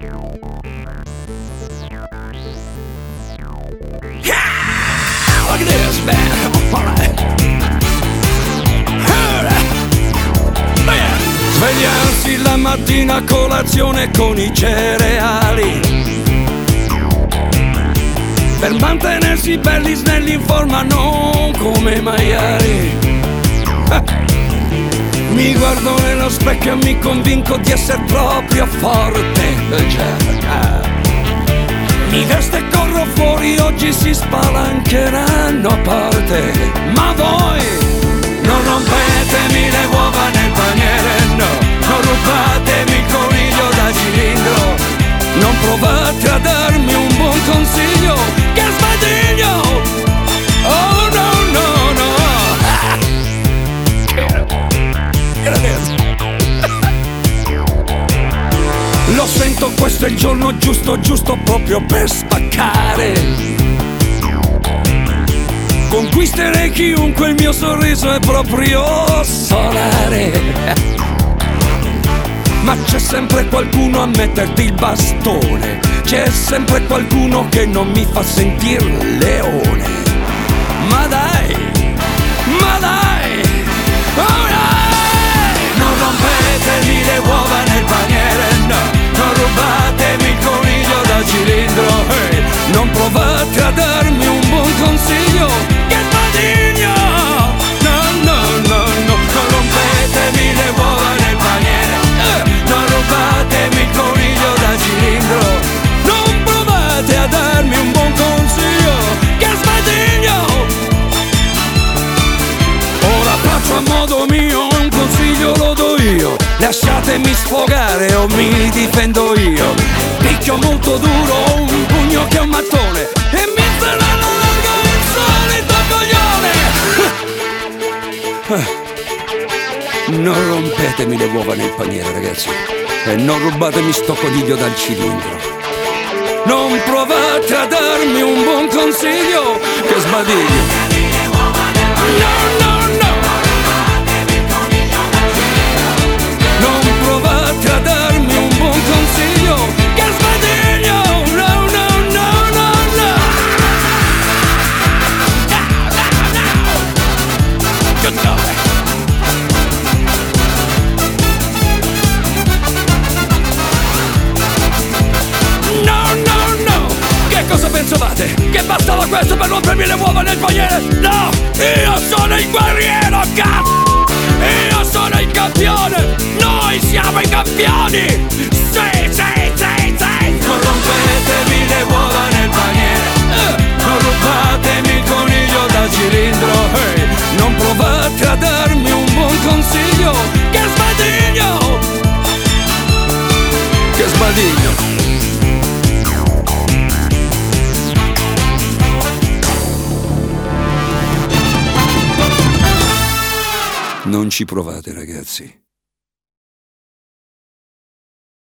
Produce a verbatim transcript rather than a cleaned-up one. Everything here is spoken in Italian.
Look at this, man. Alright. Svegliarsi la mattina a colazione con i cereali, per mantenersi belli snelli in forma, non come maiali. Mi guardo nello specchio e mi convinco di essere proprio forte. Mi vesto e corro fuori, oggi si spalancheranno a parte. Ma voi non rompetemi le uova nel paniere, no. Non rubatemi il coniglio da cilindro. Non provate a darmi un buon consiglio, che sbadigno. Oh no no no. Lo sento, questo è il giorno giusto, giusto proprio per spaccare. Conquisterei chiunque, il mio sorriso è proprio solare. Ma c'è sempre qualcuno a metterti il bastone, c'è sempre qualcuno che non mi fa sentir leone. Ma dai, ma dai, oh dai! Non rompetemi le uova nel paniere, no. Non rubatemi il coniglio da cilindro, hey. Non provate a darmi un buon consiglio, che sbadigno. No, no, no, no. Non rompetemi le uova nel paniere, eh. Non rubatemi il coniglio da cilindro. Non provate a darmi un buon consiglio, che sbadigno. Ora faccio a modo mio, un consiglio lo do io. Lasciatemi sfogare o mi difendo io. Picchio molto duro, un pugno che è un mattone, e mi sarà la larga il solito coglione. Non rompetemi le uova nel paniere, ragazzi, e non rubatemi sto coniglio dal cilindro. Non provate a darmi un buon consiglio, che sbadiglio. No, no. Non provate a darmi un buon consiglio, che sbadiglio. No, no, no, no, no. No, no, no. No, no, no. Che cosa pensavate? Che bastava questo per rompermi le uova nel paniere? No! Io sono il guerriero, cazzo! Io sono il campione! Noi siamo i campioni! Sì, sì, sì, sì! Non rompetemi le uova nel paniere, eh. Non rubatemi il coniglio da cilindro, hey. Non provate a darmi un buon consiglio, che sbadigno! Che sbadigno! Non ci provate, ragazzi.